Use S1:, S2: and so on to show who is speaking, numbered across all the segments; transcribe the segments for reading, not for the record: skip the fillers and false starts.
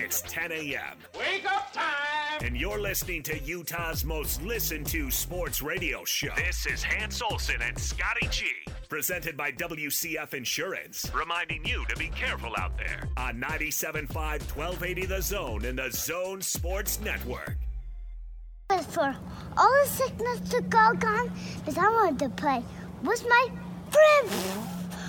S1: It's 10 a.m.
S2: Wake up time!
S1: And you're listening to Utah's most listened to sports radio show.
S3: This is Hans Olsen and Scotty G.
S1: Presented by WCF Insurance.
S3: Reminding you to be careful out there.
S1: On 97.5, 1280 The Zone and the Zone Sports Network.
S4: For all the sickness to go gone, because I wanted to play with my friends.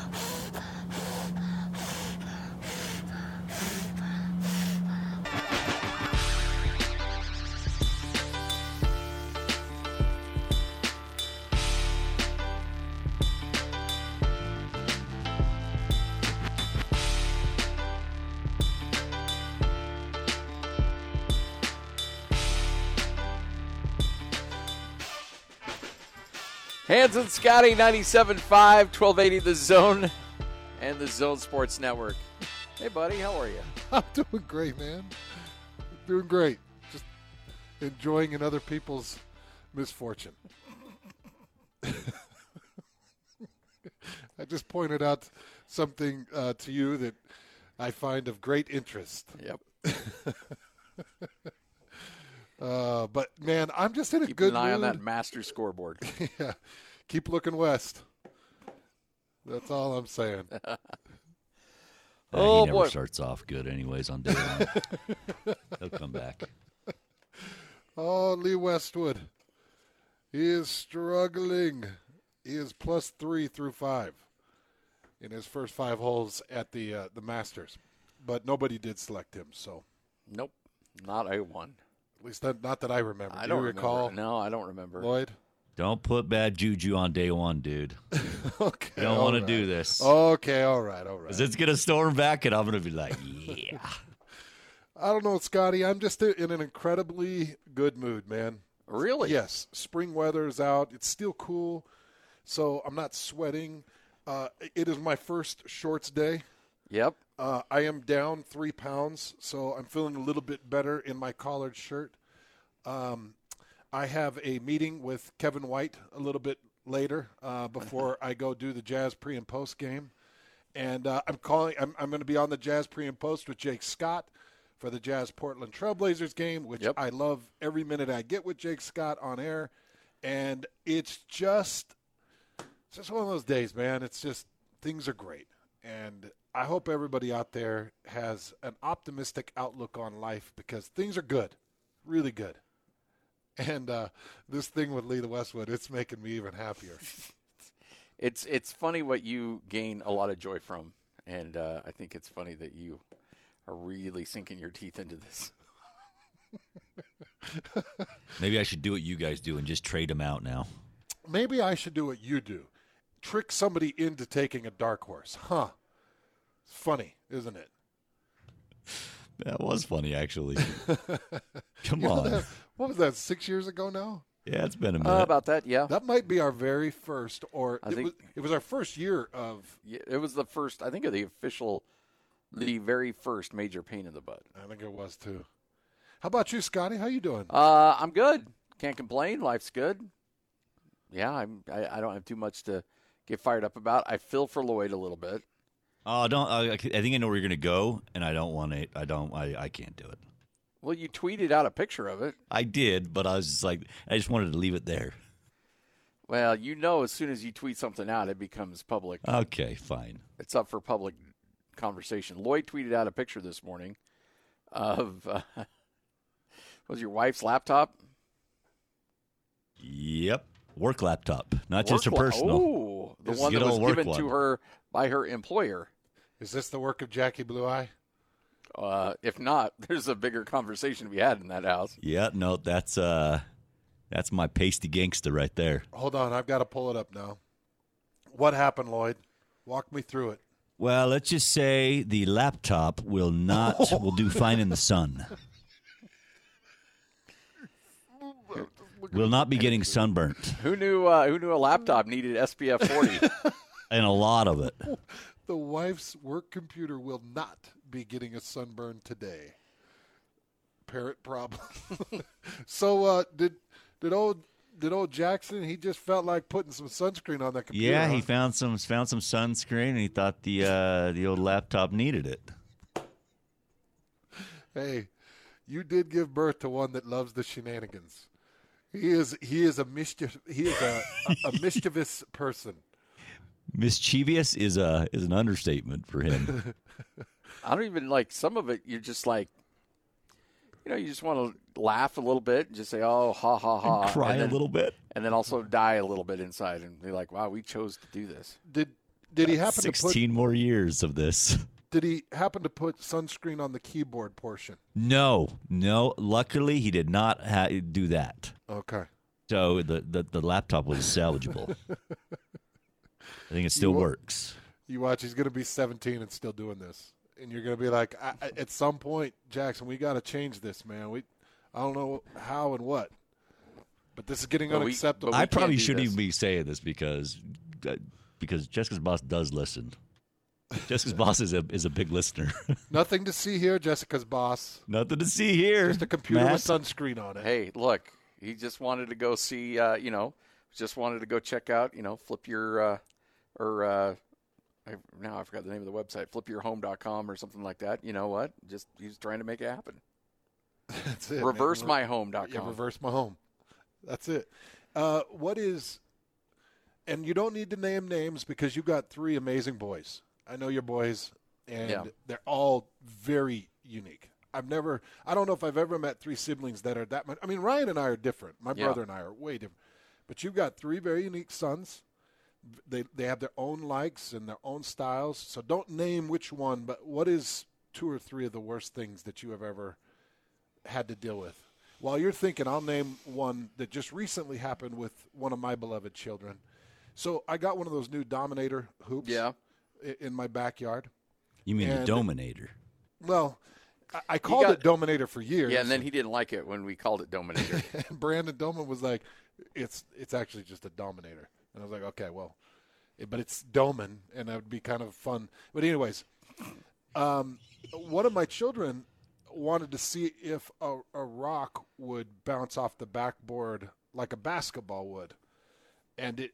S5: Hans and Scotty, 97.5, 1280 The Zone, and the Zone Sports Network. Hey, buddy, how are you?
S6: I'm doing great, man. Doing great. Just enjoying in other people's misfortune. I just pointed out something to you that I find of great interest.
S5: Yep.
S6: But, man, I'm just in a
S5: Keep
S6: good
S5: an eye on
S6: mood.
S5: that master scoreboard.
S6: Yeah. Keep looking west. That's all I'm saying.
S5: Oh,
S7: he never
S5: boy.
S7: starts off good anyways on day one. He'll come back.
S6: Oh, Lee Westwood. He is struggling. He is +3 through 5 in his first 5 holes at the Masters. But nobody did select him, so.
S5: Nope, not a one.
S6: At least not that I remember.
S5: I
S6: Do you
S5: don't
S6: recall?
S5: remember. No, I don't remember.
S6: Lloyd?
S7: Don't put bad juju on day one, dude.
S6: Okay.
S7: You don't want to do this.
S6: Okay, all right.
S7: Because it's going to storm back, and I'm going to be like, yeah.
S6: I don't know, Scotty. I'm just in an incredibly good mood, man.
S5: Really?
S6: Yes. Spring weather is out. It's still cool, so I'm not sweating. It is my first shorts day.
S5: Yep.
S6: I am down 3 pounds, so I'm feeling a little bit better in my collared shirt. I have a meeting with Kevin White a little bit later before I go do the Jazz pre and post game, and I'm going to be on the Jazz pre and post with Jake Scott for the Jazz Portland Trailblazers game, which I love every minute I get with Jake Scott on air, and it's just one of those days, man. It's just things are great, and I hope everybody out there has an optimistic outlook on life because things are good, really good. And this thing with Lee Westwood, it's making me even happier.
S5: It's funny what you gain a lot of joy from, and I think it's funny that you are really sinking your teeth into this.
S7: Maybe I should do what you guys do and just trade him out now.
S6: Maybe I should do what you do. Trick somebody into taking a dark horse. Huh. It's funny, isn't it?
S7: That was funny, actually. Come on.
S6: What was that, 6 years ago now?
S7: Yeah, it's been a minute.
S5: About that, yeah.
S6: That might be our very first, or
S5: think
S6: it was our first year of.
S5: Yeah, it was the first, I think, of the very first major pain in the butt.
S6: I think it was too. How about you, Scotty? How you doing?
S5: I'm good. Can't complain. Life's good. Yeah, I don't have too much to get fired up about. I feel for Lloyd a little bit.
S7: Oh, don't. I think I know where you're going to go, and I don't want it. I can't do it.
S5: Well, you tweeted out a picture of it.
S7: I did, but I was just like, I just wanted to leave it there.
S5: Well, as soon as you tweet something out, it becomes public.
S7: Okay, fine.
S5: It's up for public conversation. Lloyd tweeted out a picture this morning of was your wife's laptop?
S7: Yep, work laptop, not just a personal.
S5: Oh, the one that was given to her by her employer.
S6: Is this the work of Jackie Blue Eye?
S5: If not, there's a bigger conversation to be had in that house.
S7: Yeah, no, that's my pasty gangster right there.
S6: Hold on, I've got to pull it up now. What happened, Lloyd? Walk me through it.
S7: Well, let's just say the laptop will do fine in the sun. Will not be getting sunburnt.
S5: Who knew a laptop needed SPF 40?
S7: And a lot of it.
S6: The wife's work computer will not be getting a sunburn today. Parrot problem. So did old Jackson? He just felt like putting some sunscreen on that computer.
S7: Yeah, he found some sunscreen, and he thought the old laptop needed it.
S6: Hey, you did give birth to one that loves the shenanigans. He is a mischievous person.
S7: Mischievous is an understatement for him.
S5: I don't even like some of it. You're just like, you just want to laugh a little bit and just say, "Oh, ha ha ha,"
S7: And cry a little bit,
S5: and then also die a little bit inside and be like, "Wow, we chose to do this."
S6: Did he happen
S7: 16 more years of this?
S6: Did he happen to put sunscreen on the keyboard portion?
S7: No. Luckily, he did not do that.
S6: Okay.
S7: So the laptop was salvageable. I think it still works.
S6: You watch, he's going to be 17 and still doing this. And you're going to be like, at some point, Jackson, we got to change this, man. I don't know how and what. But this is getting unacceptable.
S7: I probably shouldn't even be saying this because Jessica's boss does listen. Jessica's boss is a big listener.
S6: Nothing to see here, Jessica's boss.
S7: Nothing to see here.
S6: Just a computer
S7: Matt.
S6: with sunscreen on it.
S5: Hey, look, he just wanted to go see, just wanted to go check out, flip your, now I forgot the name of the website, flipyourhome.com or something like that. You know what? Just he's trying to make it happen.
S6: That's it.
S5: ReverseMyHome.com.
S6: Yeah, reverse my home. That's it. What is, and you don't need to name names because you got 3 amazing boys. I know your boys, and they're all very unique. I don't know if I've ever met 3 siblings that are that much. I mean, Ryan and I are different. My brother and I are way different. But you've got 3 very unique sons. They have their own likes and their own styles. So don't name which one, but what is 2 or 3 of the worst things that you have ever had to deal with? While you're thinking, I'll name one that just recently happened with one of my beloved children. So I got one of those new Dominator hoops in my backyard.
S7: You mean the Dominator?
S6: Well, I called it Dominator for years.
S5: Yeah, and then he didn't like it when we called it Dominator.
S6: And Brandon Doman was like, it's actually just a Dominator. And I was like, okay, well, but it's Doman, and that would be kind of fun. But anyways, one of my children wanted to see if a rock would bounce off the backboard like a basketball would. And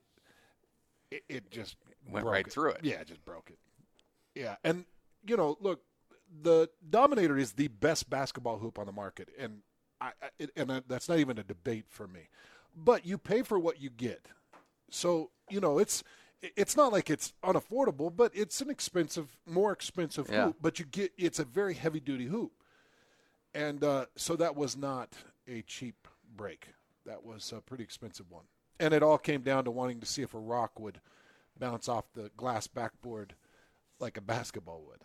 S6: it just
S5: went
S6: broke
S5: right through it.
S6: Yeah, it just broke it. Yeah, and, look, the Dominator is the best basketball hoop on the market, and that's not even a debate for me. But you pay for what you get. So, it's not like it's unaffordable, but it's an more expensive hoop. But it's a very heavy-duty hoop. And so that was not a cheap break. That was a pretty expensive one. And it all came down to wanting to see if a rock would bounce off the glass backboard like a basketball would.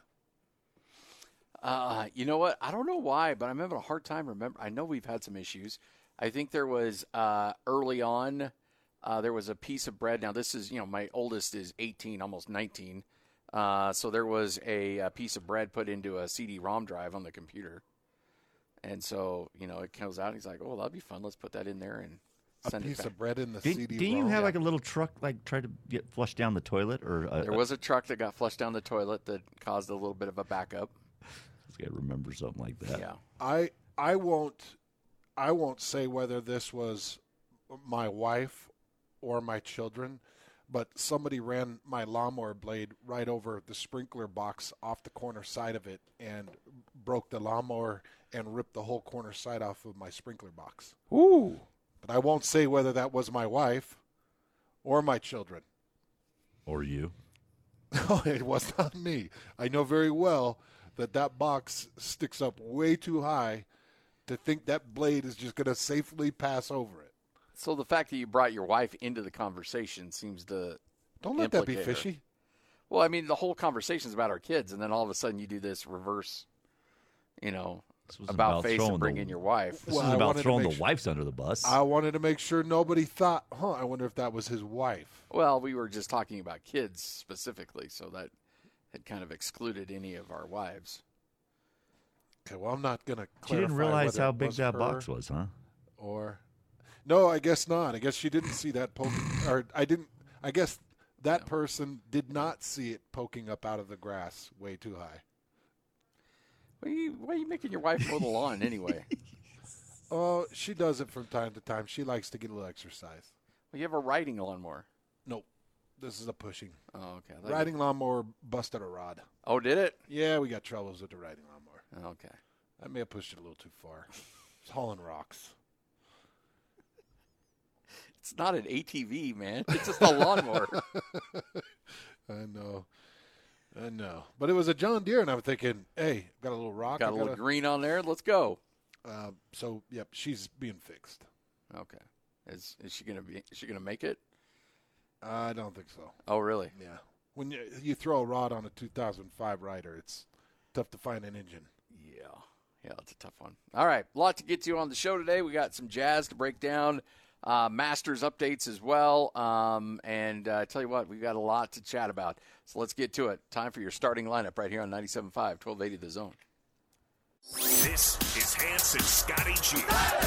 S5: You know what? I don't know why, but I'm having a hard time remembering. I know we've had some issues. I think there was early on, there was a piece of bread. Now, this is, my oldest is 18, almost 19. So there was a piece of bread put into a CD-ROM drive on the computer. And so, it comes out. And he's like, oh, that'd be fun. Let's put that in there and send it back.
S6: A piece of bread in the CD-ROM.
S7: Didn't you have like a little truck tried to get flushed down the toilet? Or
S5: there was a truck that got flushed down the toilet that caused a little bit of a backup.
S7: I remember something like that.
S5: Yeah.
S6: I won't say whether this was my wife or my children, but somebody ran my lawnmower blade right over the sprinkler box off the corner side of it and broke the lawnmower and ripped the whole corner side off of my sprinkler box.
S5: Ooh.
S6: But I won't say whether that was my wife or my children.
S7: Or you.
S6: No, it was not me. I know very well that box sticks up way too high to think that blade is just going to safely pass over it.
S5: So the fact that you brought your wife into the conversation seems to
S6: Don't let that be fishy.
S5: Well, I mean, the whole conversation is about our kids, and then all of a sudden you do this reverse, about face and bring in your wife.
S7: This is about throwing the wives under the bus.
S6: I wanted to make sure nobody thought, I wonder if that was his wife.
S5: Well, we were just talking about kids specifically, so that had kind of excluded any of our wives.
S6: Okay, well, I'm not going to clarify.
S7: She didn't realize
S6: whether
S7: how
S6: it
S7: big
S6: was
S7: that
S6: her
S7: box was, huh?
S6: Or, no, I guess not. I guess she didn't see that poking, or I guess that person did not see it poking up out of the grass way too high.
S5: Why are you making your wife mow the lawn anyway?
S6: Oh, she does it from time to time. She likes to get a little exercise.
S5: Well, you have a riding lawnmower.
S6: Nope. This is a pushing.
S5: Oh, okay.
S6: Riding lawnmower busted a rod.
S5: Oh, did it?
S6: Yeah, we got troubles with the riding lawnmower.
S5: Okay.
S6: I may have pushed it a little too far. It's hauling rocks.
S5: It's not an ATV, man. It's just a lawnmower.
S6: I know. But it was a John Deere, and I'm thinking, hey, got a little rock.
S5: Got a little green on there. Let's go.
S6: So, yep, she's being fixed.
S5: Okay. Is she gonna make it?
S6: I don't think so.
S5: Oh, really?
S6: Yeah. When you throw a rod on a 2005 Ryder, it's tough to find an engine.
S5: Yeah, that's a tough one. All right, a lot to get to on the show today. We got some jazz to break down, Masters updates as well, and I tell you what, we've got a lot to chat about. So let's get to it. Time for your starting lineup right here on 97.5, 1280 The Zone.
S1: This is Hans and Scotty G.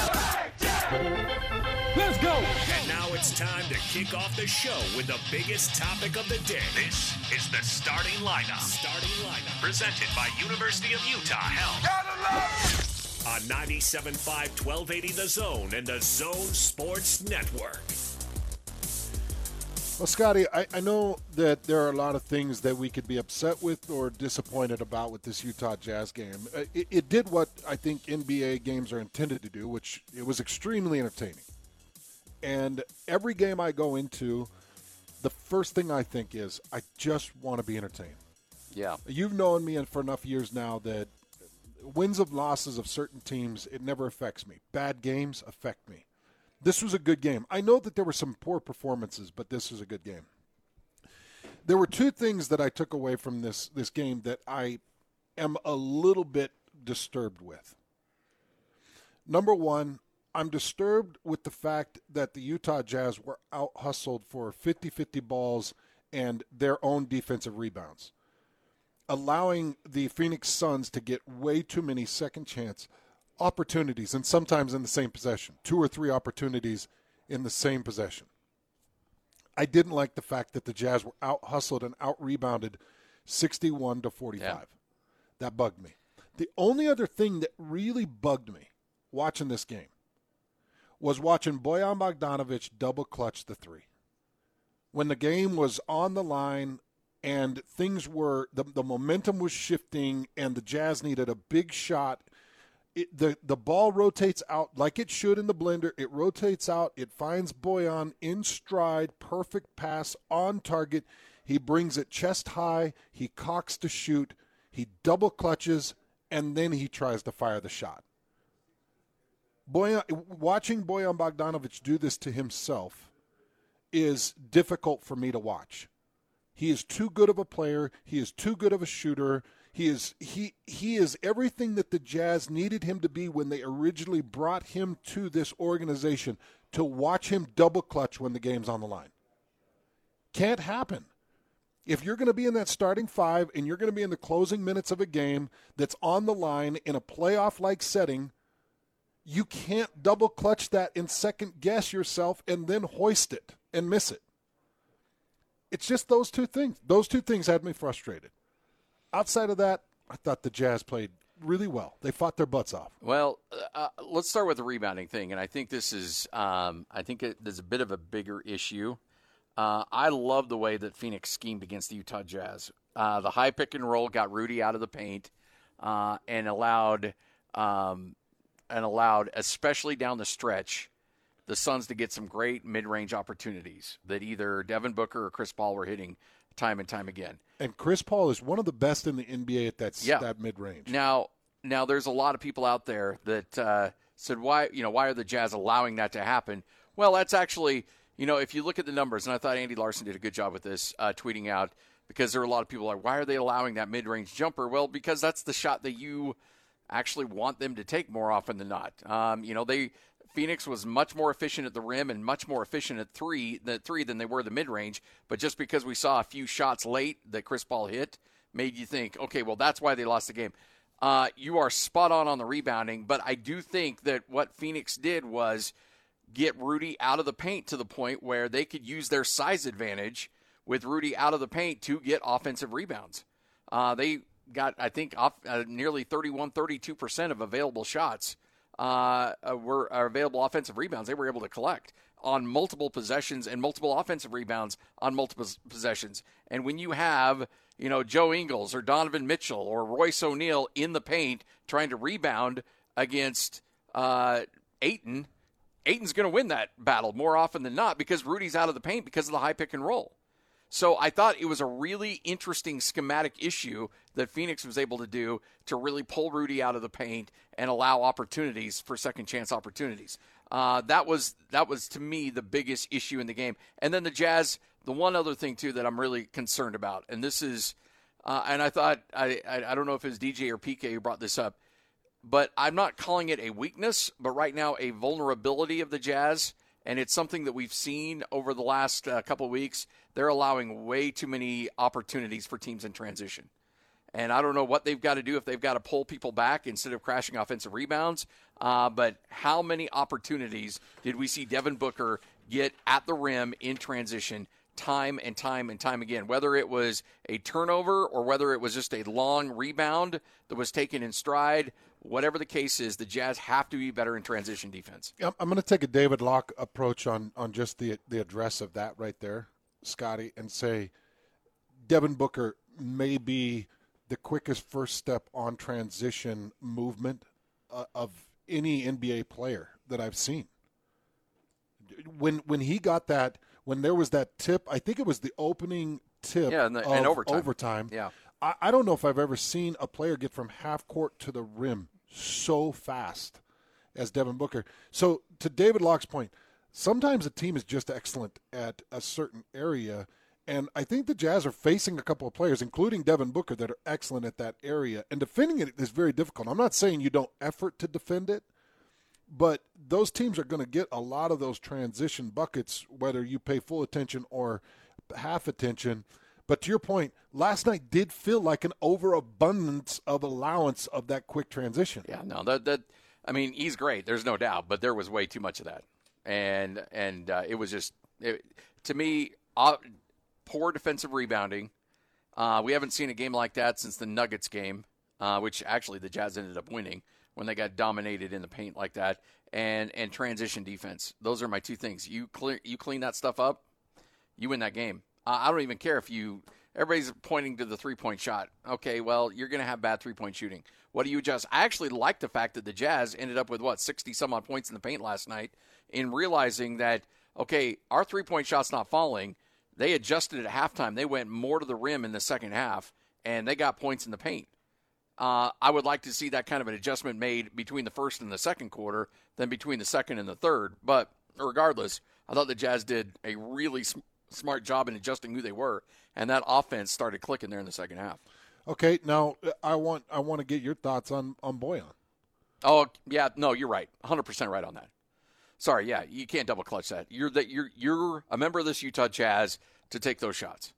S2: Let's go!
S1: And now it's time to kick off the show with the biggest topic of the day.
S3: This is the starting lineup. Presented by University of Utah Health.
S1: On 97.5, 1280 The Zone and the Zone Sports Network.
S6: Well, Scotty, I know that there are a lot of things that we could be upset with or disappointed about with this Utah Jazz game. It did what I think NBA games are intended to do, which it was extremely entertaining. And every game I go into, the first thing I think is, I just want to be entertained.
S5: Yeah.
S6: You've known me for enough years now that wins and losses of certain teams, it never affects me. Bad games affect me. This was a good game. I know that there were some poor performances, but this was a good game. There were two things that I took away from this game that I am a little bit disturbed with. Number one, I'm disturbed with the fact that the Utah Jazz were out-hustled for 50-50 balls and their own defensive rebounds, allowing the Phoenix Suns to get way too many second chance opportunities, and sometimes in the same possession, 2 or 3 opportunities in the same possession. I didn't like the fact that the Jazz were out-hustled and out-rebounded 61-45. Yeah. That bugged me. The only other thing that really bugged me watching this game was watching Bojan Bogdanović double-clutch the three. When the game was on the line and things were, the momentum was shifting and the Jazz needed a big shot, the ball rotates out like it should in the blender. It rotates out. It finds Bojan in stride, perfect pass, on target. He brings it chest high. He cocks to shoot. He double clutches, and then he tries to fire the shot. Watching Bojan Bogdanović do this to himself is difficult for me to watch. He is too good of a player. He is too good of a shooter. He is everything that the Jazz needed him to be when they originally brought him to this organization, to watch him double clutch when the game's on the line. Can't happen. If you're going to be in that starting five and you're going to be in the closing minutes of a game that's on the line in a playoff-like setting, you can't double clutch that and second guess yourself and then hoist it and miss it. It's just those two things. Those two things had me frustrated. Outside of that, I thought the Jazz played really well. They fought their butts off.
S5: Well, let's start with the rebounding thing, and I think this is there's a bit of a bigger issue. I love the way that Phoenix schemed against the Utah Jazz. The high pick and roll got Rudy out of the paint and allowed, especially down the stretch, the Suns to get some great mid-range opportunities that either Devin Booker or Chris Paul were hitting time and time again.
S6: And Chris Paul is one of the best in the NBA at that mid-range.
S5: Now there's a lot of people out there that said, why are the Jazz allowing that to happen? Well, that's actually, if you look at the numbers, and I thought Andy Larson did a good job with this, tweeting out, because there are a lot of people like, why are they allowing that mid-range jumper? Well, because that's the shot that you actually want them to take more often than not. Phoenix was much more efficient at the rim and much more efficient at three than they were the mid-range. But just because we saw a few shots late that Chris Paul hit made you think, okay, well, that's why they lost the game. You are spot on the rebounding, but I do think that what Phoenix did was get Rudy out of the paint to the point where they could use their size advantage with Rudy out of the paint to get offensive rebounds. They got, I think, nearly 32% of available shots were available offensive rebounds they were able to collect on multiple possessions and multiple offensive rebounds on multiple possessions. And when you have, Joe Ingles or Donovan Mitchell or Royce O'Neal in the paint trying to rebound against Ayton, Ayton's going to win that battle more often than not because Rudy's out of the paint because of the high pick and roll. So I thought it was a really interesting schematic issue that Phoenix was able to do to really pull Rudy out of the paint and allow opportunities for second chance opportunities. That was to me the biggest issue in the game. And then the Jazz, the one other thing too that I'm really concerned about, and this is, and I thought I don't know if it's DJ or PK who brought this up, but I'm not calling it a weakness, but right now a vulnerability of the Jazz. And it's something that we've seen over the last couple of weeks. They're allowing way too many opportunities for teams in transition. And I don't know what they've got to do, if they've got to pull people back instead of crashing offensive rebounds. But how many opportunities did we see Devin Booker get at the rim in transition time and time and time again? Whether it was a turnover or whether it was just a long rebound that was taken in stride, whatever the case is, the Jazz have to be better in transition defense.
S6: I'm going to take a David Locke approach on just the address of that right there, Scotty, and say Devin Booker may be the quickest first step on transition movement of any NBA player that I've seen. When he got that, when there was that tip, I think it was the opening tip
S5: and
S6: overtime.
S5: Yeah.
S6: I don't know if I've ever seen a player get from half court to the rim so fast as Devin Booker. So to David Locke's point, sometimes a team is just excellent at a certain area, and I think the Jazz are facing a couple of players, including Devin Booker, that are excellent at that area. And defending it is very difficult. I'm not saying you don't effort to defend it, but those teams are going to get a lot of those transition buckets, whether you pay full attention or half attention. But to your point, last night did feel like an overabundance of allowance of that quick transition.
S5: Yeah, no, I mean, he's great. There's no doubt, but there was way too much of that, and it was just to me poor defensive rebounding. We haven't seen a game like that since the Nuggets game, which actually the Jazz ended up winning when they got dominated in the paint like that, and transition defense. Those are my two things. You clean that stuff up, you win that game. I don't even care if everybody's pointing to the three-point shot. Okay, well, you're going to have bad three-point shooting. What do you adjust? I actually like the fact that the Jazz ended up with, 60-some-odd points in the paint last night in realizing that, okay, our three-point shot's not falling. They adjusted at halftime. They went more to the rim in the second half, and they got points in the paint. I would like to see that kind of an adjustment made between the first and the second quarter than between the second and the third. But regardless, I thought the Jazz did a really smart job in adjusting who they were, and that offense started clicking there in the second half.
S6: Okay, now I want to get your thoughts on Bojan.
S5: Oh yeah, no, you're right, 100% right on that. Sorry, yeah, you can't double clutch that. You're a member of this Utah Jazz to take those shots.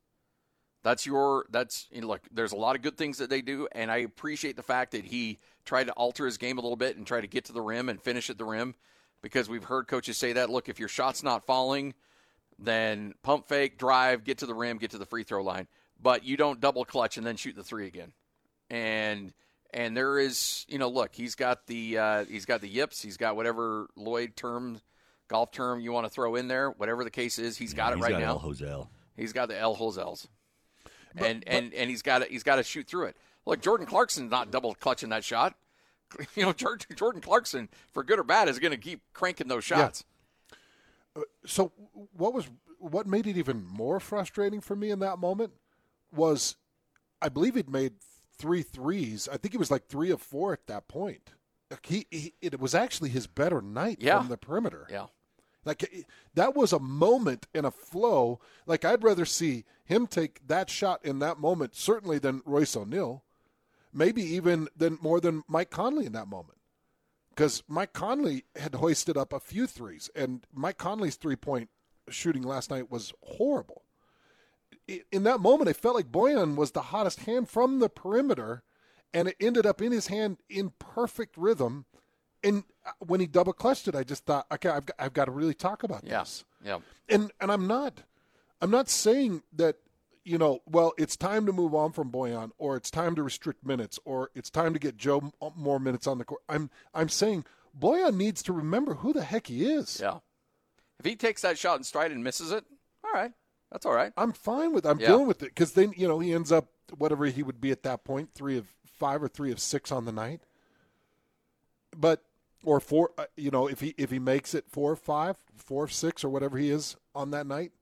S5: Look, there's a lot of good things that they do, and I appreciate the fact that he tried to alter his game a little bit and try to get to the rim and finish at the rim, because we've heard coaches say that. Look, if your shot's not falling, then pump fake, drive, get to the rim, get to the free throw line. But you don't double clutch and then shoot the three again. And there is, look, he's got the yips, he's got whatever Lloyd golf term you want to throw in there, whatever the case is, he's got it right now. He's got the El Hosels. And he's got to shoot through it. Look, Jordan Clarkson's not double clutching that shot. Jordan Clarkson, for good or bad, is going to keep cranking those shots.
S6: Yeah. So what made it even more frustrating for me in that moment was, I believe he'd made 3 threes. I think he was like 3 of 4 at that point. It was actually his better night from the perimeter.
S5: Yeah.
S6: Like, that was a moment in a flow. Like, I'd rather see him take that shot in that moment, certainly, than Royce O'Neal. Maybe even more than Mike Conley in that moment. Because Mike Conley had hoisted up a few threes, and Mike Conley's three-point shooting last night was horrible. In that moment, it felt like Bojan was the hottest hand from the perimeter, and it ended up in his hand in perfect rhythm. And when he double clutched it, I just thought, okay, I've got to really talk about this.
S5: Yeah.
S6: And I'm not saying that, well, it's time to move on from Bojan, or it's time to restrict minutes, or it's time to get Joe more minutes on the court. I'm saying Bojan needs to remember who the heck he is.
S5: Yeah. If he takes that shot in stride and misses it, all right. That's all right.
S6: I'm fine with it. I'm dealing with it because then, he ends up whatever he would be at that point, 3 of 5 or 3 of 6 on the night. But, or 4, if he makes it 4 of 5, 4 of 6 or whatever he is on that night.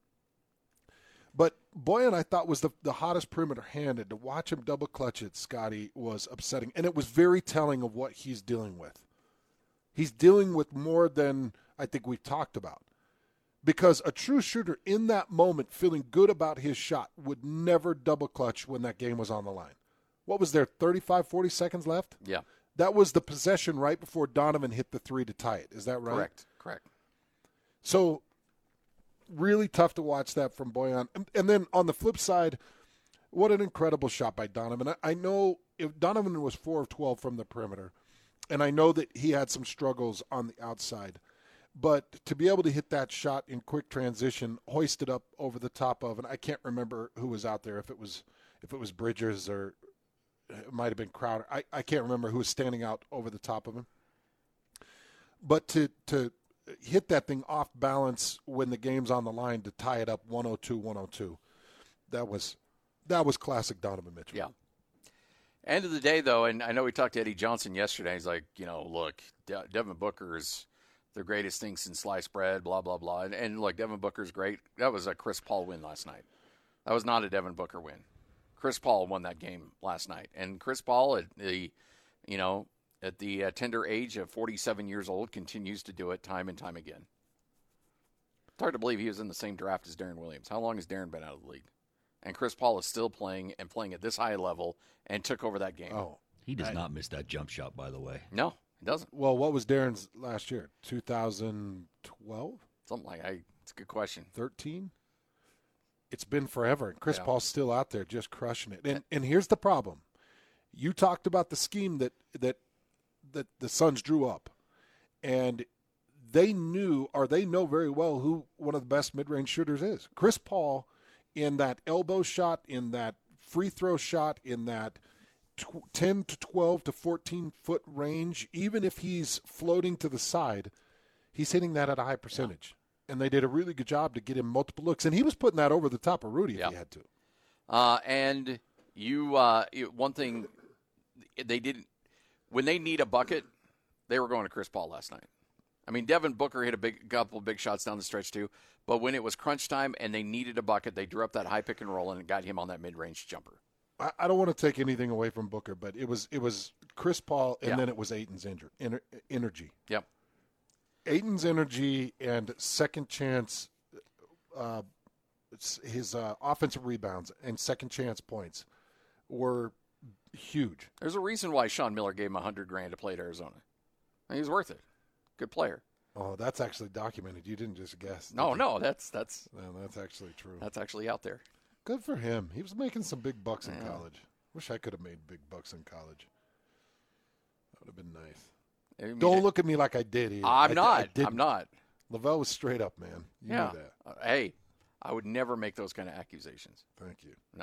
S6: But Boyan, I thought, was the hottest perimeter hand, and to watch him double clutch it, Scotty, was upsetting. And it was very telling of what he's dealing with. He's dealing with more than I think we've talked about. Because a true shooter in that moment, feeling good about his shot, would never double clutch when that game was on the line. What was there, 35, 40 seconds left?
S5: Yeah.
S6: That was the possession right before Donovan hit the 3 to tie it. Is that right?
S5: Correct.
S6: So really tough to watch that from Boyan. And then on the flip side, what an incredible shot by Donovan. I know if Donovan was 4 of 12 from the perimeter, and I know that he had some struggles on the outside. But to be able to hit that shot in quick transition, hoist it up over the top of, and I can't remember who was out there, if it was Bridges or it might have been Crowder. I can't remember who was standing out over the top of him. But to hit that thing off balance when the game's on the line to tie it up 102-102, that was classic Donovan Mitchell.
S5: Yeah. End of the day, though, and I know we talked to Eddie Johnson yesterday. He's like, look, Devin Booker is the greatest thing since sliced bread, blah, blah, blah. And look, Devin Booker's great. That was a Chris Paul win last night. That was not a Devin Booker win. Chris Paul won that game last night. And Chris Paul, at the tender age of 47 years old, continues to do it time and time again. It's hard to believe he was in the same draft as Darren Williams. How long has Darren been out of the league? And Chris Paul is still playing at this high level and took over that game.
S6: Oh,
S7: he does not miss that jump shot, by the way.
S5: No, he doesn't.
S6: Well, what was Darren's last year? 2012?
S5: Something like that. It's a good question.
S6: 13? It's been forever. And Chris Paul's still out there just crushing it. And here's the problem. You talked about the scheme that the Suns drew up. And they know very well who one of the best mid-range shooters is. Chris Paul, in that elbow shot, in that free throw shot, in that 10 to 12 to 14-foot range, even if he's floating to the side, he's hitting that at a high percentage. Yeah. And they did a really good job to get him multiple looks. And he was putting that over the top of Rudy if he had to.
S5: And one thing they didn't – when they need a bucket, they were going to Chris Paul last night. I mean, Devin Booker hit a couple of big shots down the stretch too. But when it was crunch time and they needed a bucket, they drew up that high pick and roll and got him on that mid-range jumper.
S6: I don't want to take anything away from Booker, but it was Chris Paul and then it was Ayton's energy.
S5: Yep.
S6: Ayton's energy and second chance, his offensive rebounds and second chance points were huge.
S5: There's a reason why Sean Miller gave him $100,000 to play at Arizona. And he was worth it. Good player.
S6: Oh, that's actually documented. You didn't just guess.
S5: No, that's
S6: actually true.
S5: That's actually out there.
S6: Good for him. He was making some big bucks in college. Wish I could have made big bucks in college. That would have been nice.
S5: I mean,
S6: Don't look at me like I did either.
S5: I'm not.
S6: Lavelle was straight up, man. You knew that.
S5: Hey, I would never make those kind of accusations.
S6: Thank you.
S5: No.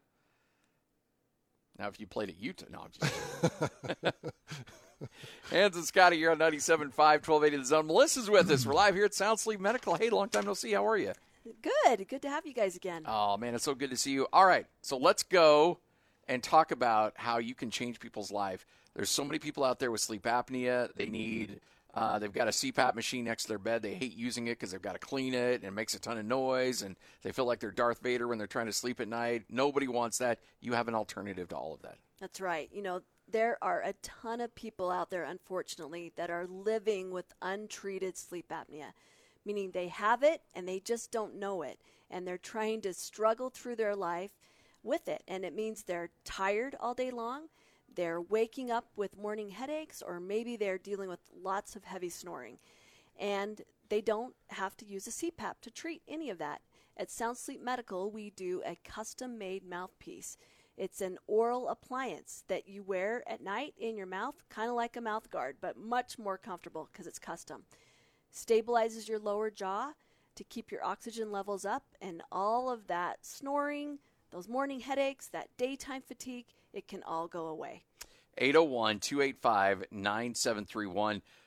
S5: Now, if you played at Utah, no, I'm just kidding. Hans and Scotty, you're on 97.5, 1280 The Zone. Melissa's with us. We're live here at Sound Sleep Medical. Hey, long time no see. How are you?
S2: Good to have you guys again.
S5: Oh, man, it's so good to see you. All right, so let's go and talk about how you can change people's life. There's so many people out there with sleep apnea. They need, they've got a CPAP machine next to their bed. They hate using it because they've got to clean it, and it makes a ton of noise, and they feel like they're Darth Vader when they're trying to sleep at night. Nobody wants that. You have an alternative to all of that.
S2: That's right. There are a ton of people out there, unfortunately, that are living with untreated sleep apnea, meaning they have it and they just don't know it, and they're trying to struggle through their life with it, and it means they're tired all day long, they're waking up with morning headaches, or maybe they're dealing with lots of heavy snoring, and they don't have to use a CPAP to treat any of that. At Sound Sleep Medical, we do a custom-made mouthpiece. It's an oral appliance that you wear at night in your mouth, kind of like a mouth guard, but much more comfortable because it's custom. Stabilizes your lower jaw to keep your oxygen levels up, and all of that snoring, those morning headaches, that daytime fatigue, it can all go away.
S5: 801-285-9731.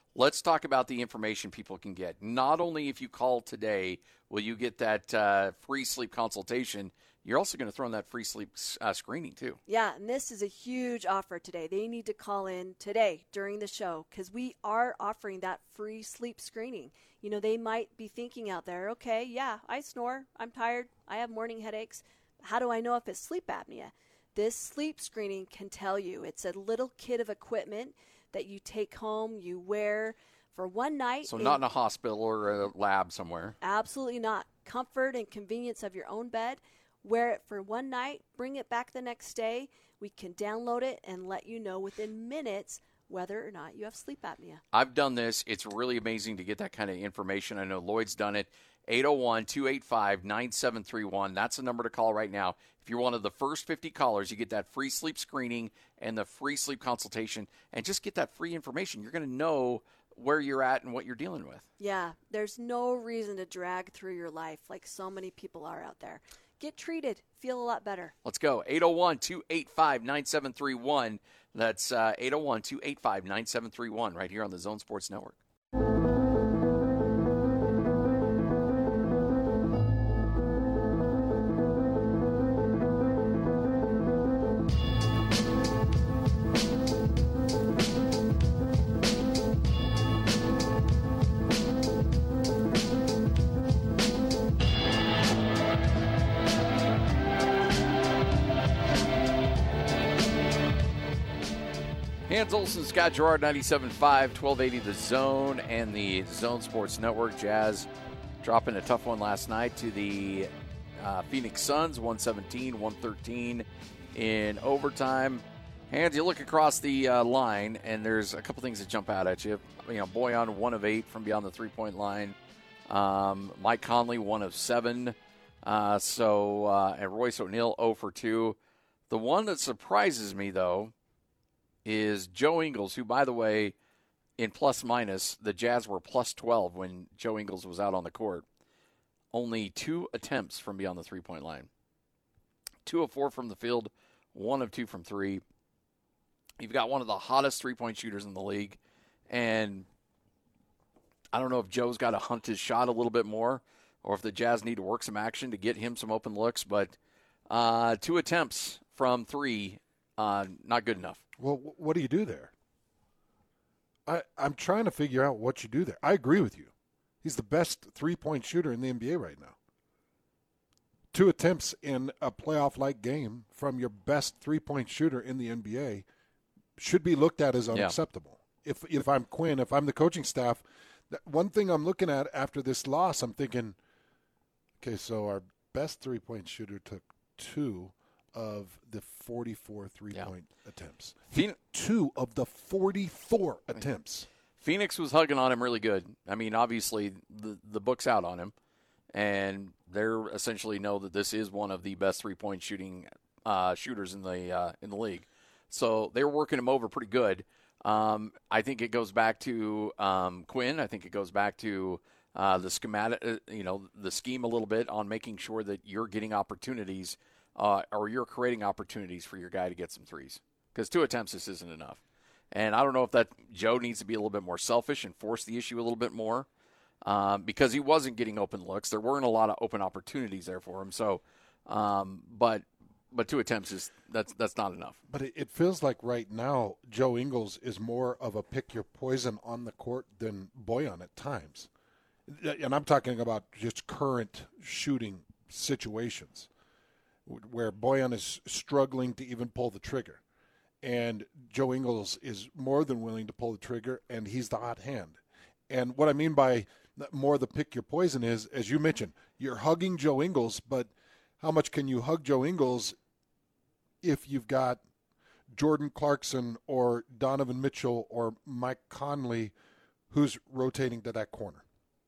S5: let's talk about the information people can get. Not only if you call today will you get that free sleep consultation, you're also going to throw in that free sleep screening too.
S2: Yeah, and this is a huge offer today. They need to call in today during the show because we are offering that free sleep screening. You know, they might be thinking out there, okay, yeah, I snore, I'm tired, I have morning headaches. How do I know if it's sleep apnea? This sleep screening can tell you. It's a little kit of equipment that you take home, you wear for one night.
S5: So not in a hospital or a lab somewhere.
S2: Absolutely not. Comfort and convenience of your own bed. Wear it for one night, bring it back the next day. We can download it and let you know within minutes whether or not you have sleep apnea.
S5: I've done this. It's really amazing to get that kind of information. I know Lloyd's done it. 801-285-9731. That's the number to call right now. If you're one of the first 50 callers, you get that free sleep screening and the free sleep consultation, and just get that free information. You're going to know where you're at and what you're dealing with.
S2: Yeah, there's no reason to drag through your life like so many people are out there. Get treated. Feel a lot better.
S5: Let's go. 801-285-9731. That's 801-285-9731 right here on the Zone Sports Network. Hans Olsen, Scott Gerard, 97.5, 1280 The Zone, and the Zone Sports Network. Jazz dropping a tough one last night to the Phoenix Suns, 117-113 in overtime. Hans, you look across the line, and there's a couple things that jump out at you. You know, Bojan, 1 of 8 from beyond the three-point line. Mike Conley, 1 of 7. And Royce O'Neal, 0 for 2. The one that surprises me, though, is Joe Ingles, who, by the way, in plus-minus, the Jazz were plus 12 when Joe Ingles was out on the court. Only 2 attempts from beyond the three-point line. 2 of 4 from the field, 1 of 2 from 3. You've got one of the hottest three-point shooters in the league, and I don't know if Joe's got to hunt his shot a little bit more or if the Jazz need to work some action to get him some open looks, but 2 attempts from 3, not good enough.
S6: Well, what do you do there? I'm trying to figure out what you do there. I agree with you. He's the best three-point shooter in the NBA right now. 2 attempts in a playoff-like game from your best three-point shooter in the NBA should be looked at as unacceptable. Yeah. If I'm Quinn, if I'm the coaching staff, one thing I'm looking at after this loss, I'm thinking, okay, so our best three-point shooter took 2 of the 44 three-point attempts. 2 of the 44 attempts.
S5: Phoenix was hugging on him really good. I mean, obviously, the book's out on him, and they're essentially know that this is one of the best three-point shooting shooters in the league. So they were working him over pretty good. I think it goes back to Quinn. I think it goes back to the schematic, the scheme a little bit on making sure that you're getting opportunities or you're creating opportunities for your guy to get some threes. Because 2 attempts just isn't enough. And I don't know if that Joe needs to be a little bit more selfish and force the issue a little bit more because he wasn't getting open looks. There weren't a lot of open opportunities there for him. So, but 2 attempts that's not enough.
S6: But it feels like right now Joe Ingles is more of a pick your poison on the court than Bojan at times. And I'm talking about just current shooting situations where Bojan is struggling to even pull the trigger. And Joe Ingles is more than willing to pull the trigger, and he's the hot hand. And what I mean by more the pick your poison is, as you mentioned, you're hugging Joe Ingles, but how much can you hug Joe Ingles if you've got Jordan Clarkson or Donovan Mitchell or Mike Conley who's rotating to that corner?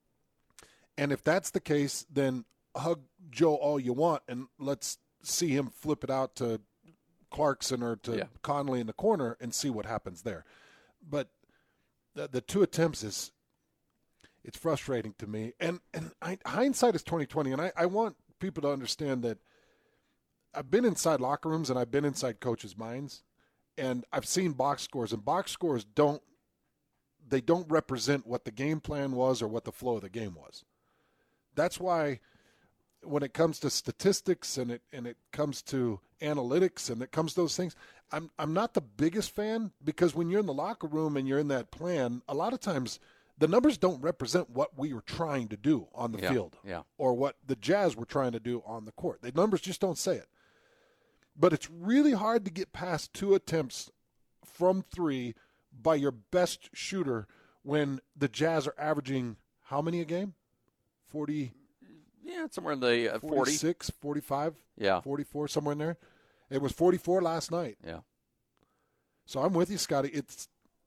S6: And if that's the case, then hug Joe all you want, and let's see him flip it out to Clarkson or to Conley in the corner and see what happens there. But the 2 attempts it's frustrating to me. And hindsight is 20/20, and I want people to understand that I've been inside locker rooms and I've been inside coaches' minds, and I've seen box scores, and box scores don't they don't represent what the game plan was or what the flow of the game was. That's why when it comes to statistics and it comes to analytics and it comes to those things, I'm not the biggest fan, because when you're in the locker room and you're in that plan, a lot of times the numbers don't represent what we were trying to do on the field or what the Jazz were trying to do on the court. The numbers just don't say it. But it's really hard to get past 2 attempts from 3 by your best shooter when the Jazz are averaging how many a game? 40?
S5: Yeah, somewhere in the 40.
S6: 46, 45, 44, somewhere in there. It was 44 last night.
S5: Yeah. So
S6: I'm with you, Scotty. It's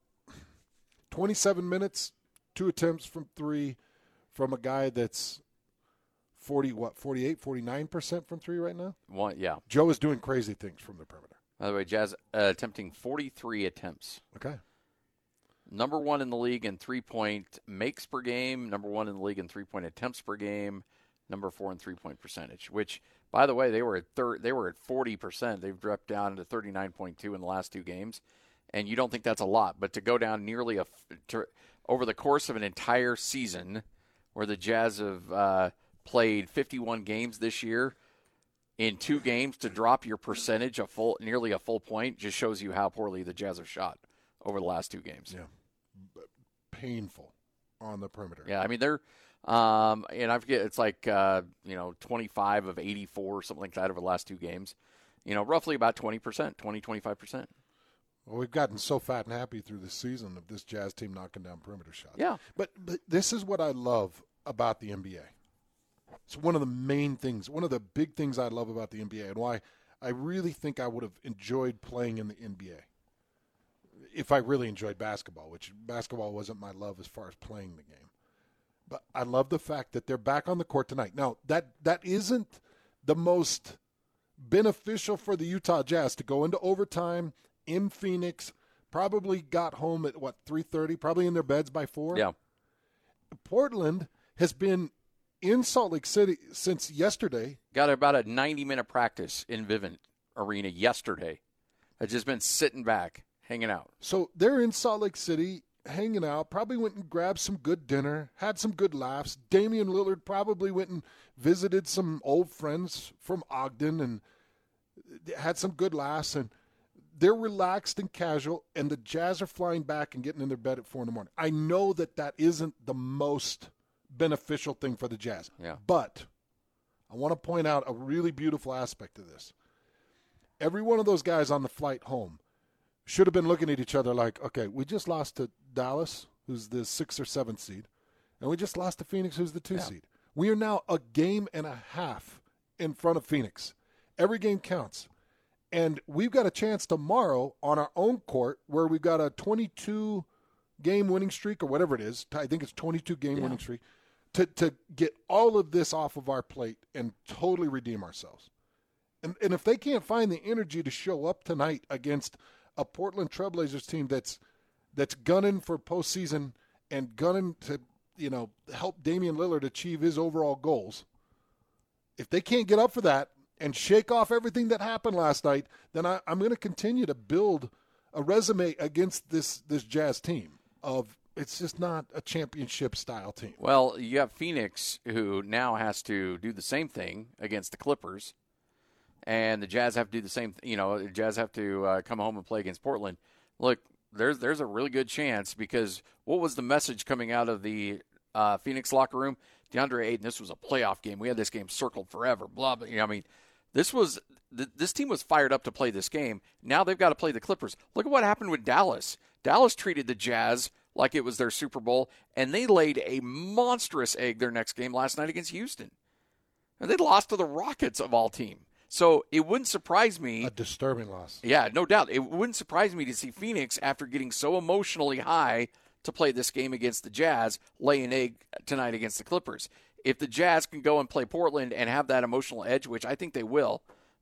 S6: 27 minutes, 2 attempts from 3 from a guy that's 48, 49% from 3 right now? Joe is doing crazy things from the perimeter.
S5: By the way, Jazz attempting 43 attempts.
S6: Okay.
S5: Number 1 in the league in 3-point makes per game. Number 1 in the league in 3-point attempts per game. Number 4 in 3-point percentage. Which, by the way, they were at 40%. They've dropped down to 39.2 in the last 2 games, and you don't think that's a lot. But to go down nearly over the course of an entire season, where the Jazz have played 51 games this year, in 2 games to drop your percentage nearly a full point just shows you how poorly the Jazz have shot over the last 2 games.
S6: Yeah, painful on the perimeter.
S5: Yeah, I mean they're and I forget, it's like 25 of 84 or something like that over the last 2 games. Roughly about 20%, 25%.
S6: Well, we've gotten so fat and happy through this season of this Jazz team knocking down perimeter shots.
S5: Yeah,
S6: but this is what I love about the NBA. It's one of the main things, one of the big things I love about the NBA, and why I really think I would have enjoyed playing in the NBA if I really enjoyed basketball, which basketball wasn't my love as far as playing the game. But I love the fact that they're back on the court tonight. Now, that isn't the most beneficial for the Utah Jazz to go into overtime in Phoenix, probably got home at, 3:30, probably in their beds by 4.
S5: Yeah.
S6: Portland has been in Salt Lake City since yesterday.
S5: Got about a 90-minute practice in Vivint Arena yesterday. I've just been sitting back, hanging out.
S6: So they're in Salt Lake City, hanging out, probably went and grabbed some good dinner, had some good laughs. Damian Lillard probably went and visited some old friends from Ogden and had some good laughs. And they're relaxed and casual, and the Jazz are flying back and getting in their bed at 4 a.m. I know that isn't the most beneficial thing for the Jazz.
S5: Yeah.
S6: But I want to point out a really beautiful aspect of this. Every one of those guys on the flight home should have been looking at each other like, okay, we just lost to Dallas, who's the 6th or 7th seed, and we just lost to Phoenix, who's the 2 seed. We are now a game and a half in front of Phoenix. Every game counts. And we've got a chance tomorrow on our own court where we've got a 22-game winning streak or whatever it is. I think it's 22-game winning streak. To get all of this off of our plate and totally redeem ourselves. And if they can't find the energy to show up tonight against a Portland Trailblazers team that's gunning for postseason and gunning to, help Damian Lillard achieve his overall goals, if they can't get up for that and shake off everything that happened last night, then I'm going to continue to build a resume against this Jazz team of it's just not a championship-style team.
S5: Well, you have Phoenix, who now has to do the same thing against the Clippers, and the Jazz have to do the same thing. The Jazz have to come home and play against Portland. Look, there's a really good chance, because what was the message coming out of the Phoenix locker room? DeAndre Ayton, this was a playoff game. We had this game circled forever, blah, blah. This team was fired up to play this game. Now they've got to play the Clippers. Look at what happened with Dallas. Dallas treated the Jazz like it was their Super Bowl, and they laid a monstrous egg their next game last night against Houston. And they lost to the Rockets of all team. So it wouldn't surprise me.
S6: A disturbing loss.
S5: Yeah, no doubt. It wouldn't surprise me to see Phoenix, after getting so emotionally high to play this game against the Jazz, lay an egg tonight against the Clippers. If the Jazz can go and play Portland and have that emotional edge, which I think they will.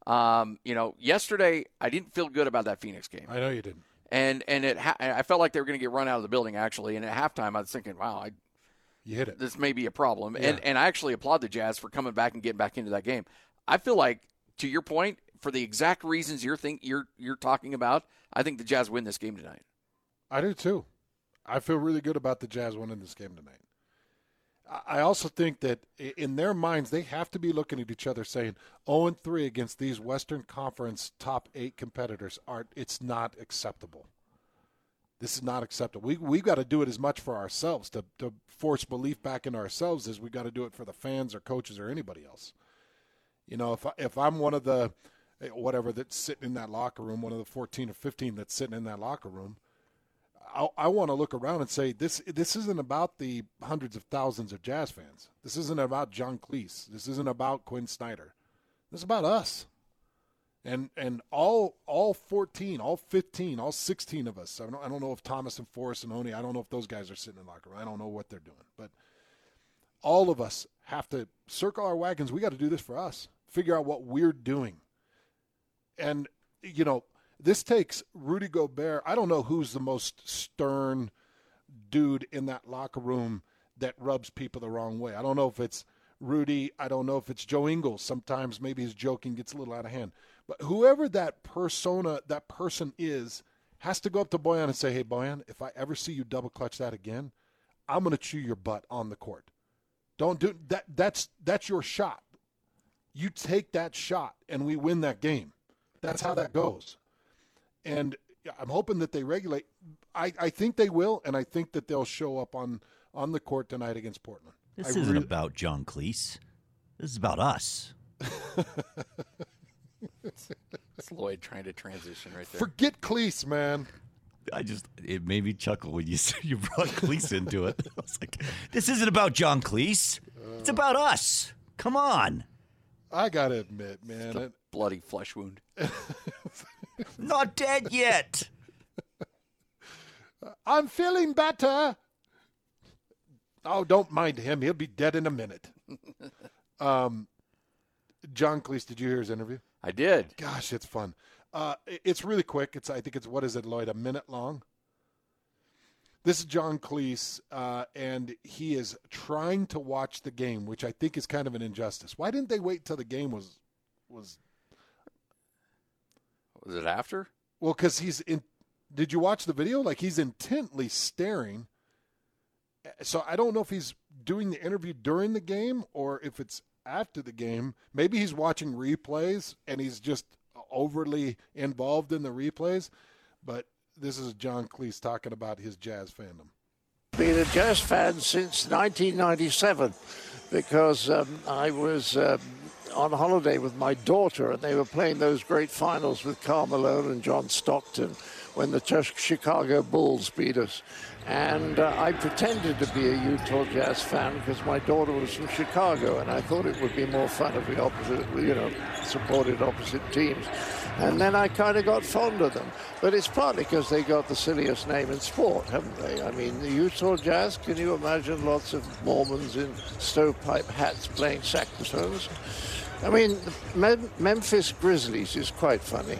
S5: Yesterday I didn't feel good about that Phoenix game.
S6: I know you didn't.
S5: And I felt like they were going to get run out of the building, actually. And at halftime, I was thinking, wow,
S6: you hit it.
S5: This may be a problem.
S6: Yeah.
S5: And I actually applaud the Jazz for coming back and getting back into that game. I feel like, to your point, for the exact reasons you're talking about, I think the Jazz win this game tonight.
S6: I do too. I feel really good about the Jazz winning this game tonight. I also think that in their minds, they have to be looking at each other saying 0-3 against these Western Conference top 8 competitors. It's not acceptable. This is not acceptable. We've got to do it as much for ourselves to force belief back in ourselves as we got to do it for the fans or coaches or anybody else. You know, if I'm one of the whatever that's sitting in that locker room, one of the 14 or 15 that's sitting in that locker room, I want to look around and say this isn't about the hundreds of thousands of Jazz fans. This isn't about John Cleese. This isn't about Quinn Snyder. This is about us. And all 14, all 15, all 16 of us. I don't know if Thomas and Forrest and Oni, I don't know if those guys are sitting in the locker room. I don't know what they're doing. But all of us have to circle our wagons. We got to do this for us. Figure out what we're doing. And, you know, this takes Rudy Gobert. I don't know who's the most stern dude in that locker room that rubs people the wrong way. I don't know if it's Rudy. I don't know if it's Joe Ingles. Sometimes maybe his joking gets a little out of hand. But whoever that person is, has to go up to Bojan and say, hey, Bojan, if I ever see you double clutch that again, I'm going to chew your butt on the court. Don't do that. That's your shot. You take that shot and we win that game. That's how that goes. And I'm hoping that they regulate. I think they will, and I think that they'll show up on the court tonight against Portland.
S7: This isn't about John Cleese. This is about us.
S5: It's Lloyd trying to transition right there.
S6: Forget Cleese, man.
S7: It made me chuckle when you brought Cleese into it. I was like, this isn't about John Cleese. It's about us. Come on.
S6: I got to admit, man.
S5: It's a bloody flesh wound.
S7: Not dead yet.
S6: I'm feeling better. Oh, don't mind him. He'll be dead in a minute. John Cleese, did you hear his interview?
S5: I did.
S6: Gosh, it's fun. It's really quick. I think it's, what is it, Lloyd, a minute long? This is John Cleese, and he is trying to watch the game, which I think is kind of an injustice. Why didn't they wait till the game was
S5: it after?
S6: Well, because did you watch the video? Like, he's intently staring. So I don't know if he's doing the interview during the game or if it's after the game. Maybe he's watching replays and he's just overly involved in the replays. But this is John Cleese talking about his Jazz fandom.
S8: Been a Jazz fan since 1997 because I was on holiday with my daughter and they were playing those great finals with Karl Malone and John Stockton when the Chicago Bulls beat us. And I pretended to be a Utah Jazz fan because my daughter was from Chicago and I thought it would be more fun if we supported opposite teams. And then I kind of got fond of them. But it's partly because they got the silliest name in sport, haven't they? I mean, the Utah Jazz, can you imagine lots of Mormons in stovepipe hats playing saxophones? I mean, Memphis Grizzlies is quite funny.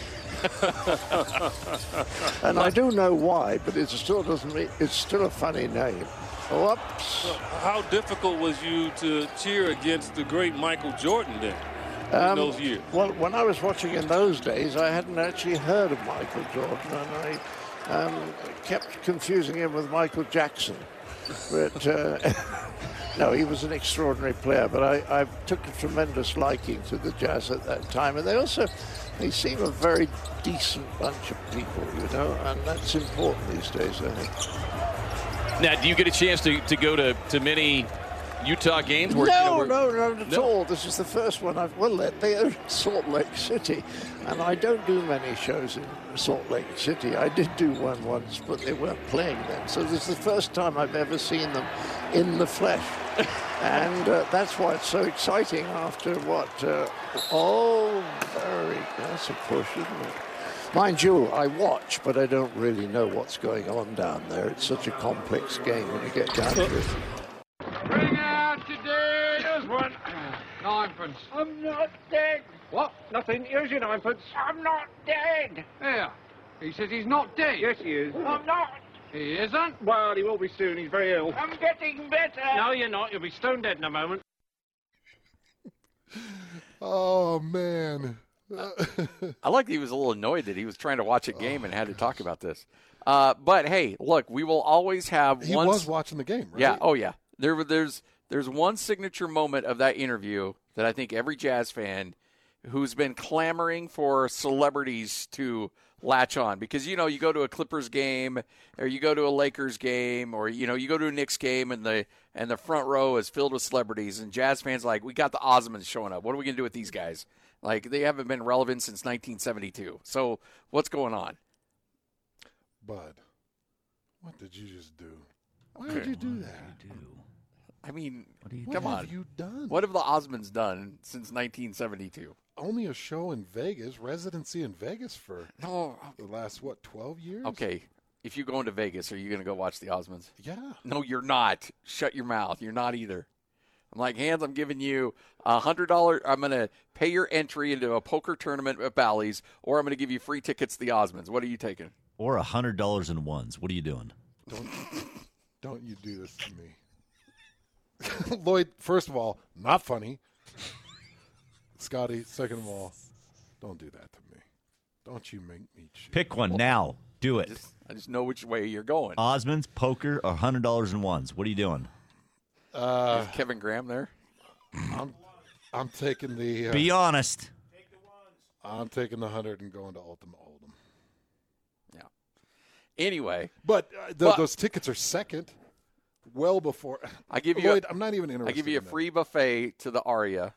S8: And I do know why, but it still doesn't mean it's still a funny name. Whoops.
S9: How difficult was you to cheer against the great Michael Jordan then in those years?
S8: Well, when I was watching in those days, I hadn't actually heard of Michael Jordan, and I kept confusing him with Michael Jackson. But no, he was an extraordinary player, but I took a tremendous liking to the Jazz at that time, and they seem a very decent bunch of people, and that's important these days, I think.
S10: Now, do you get a chance to go to many Utah games?
S8: No, not at all. This is the first one they're in Salt Lake City, and I don't do many shows in Salt Lake City. I did do one once, but they weren't playing then. So this is the first time I've ever seen them in the flesh. And that's why it's so exciting after what? That's a push, isn't it? Mind you, I watch, but I don't really know what's going on down there. It's such a complex game when you get down to it.
S11: Bring out today. Here's one. Ninepence.
S8: I'm not dead.
S11: What? Nothing. Here's your ninepence.
S8: I'm not dead.
S11: There. He says he's not dead.
S8: Yes, he is. I'm not.
S11: He isn't?
S8: Well, he will be soon. He's very ill. I'm getting better.
S11: No, you're not. You'll be stone dead in a moment.
S6: Oh, man.
S5: I like that he was a little annoyed that he was trying to watch a game and had to talk about this. But hey, look, we will always have.
S6: He was watching the game, right?
S5: Yeah. Oh yeah. There's one signature moment of that interview that I think every Jazz fan who's been clamoring for celebrities to latch on, because you go to a Clippers game or you go to a Lakers game or you go to a Knicks game and the front row is filled with celebrities, and Jazz fans like, we got the Osmonds showing up. What are we going to do with these guys? Like, they haven't been relevant since 1972. So what's going on?
S6: Bud, what did you just do? Why did you do that?
S5: I mean,
S6: What have you done?
S5: What have the Osmonds done since 1972?
S6: Only a show in Vegas, residency in Vegas for the last, 12 years?
S5: Okay, if you go into Vegas, are you going to go watch the Osmonds?
S6: Yeah.
S5: No, you're not. Shut your mouth. You're not either. I'm like, Hans, I'm giving you $100. I'm going to pay your entry into a poker tournament at Bally's, or I'm going to give you free tickets to the Osmonds. What are you taking?
S7: Or $100 in ones. What are you doing?
S6: Don't you do this to me. Lloyd, first of all, not funny. Scotty, second of all, don't do that to me. Don't you make me cheat.
S7: Pick one now. Do it.
S5: I just know which way you're going.
S7: Osmonds, poker, or $100 in ones. What are you doing?
S5: Is Kevin Graham there?
S6: I'm taking the.
S7: Be honest.
S6: I'm taking the 100 and going to Ultimate Hold'em.
S5: Yeah. Anyway,
S6: but those tickets are second. Well before
S5: I give you,
S6: Lloyd, I'm not even interested.
S5: I give you a free buffet to the Aria.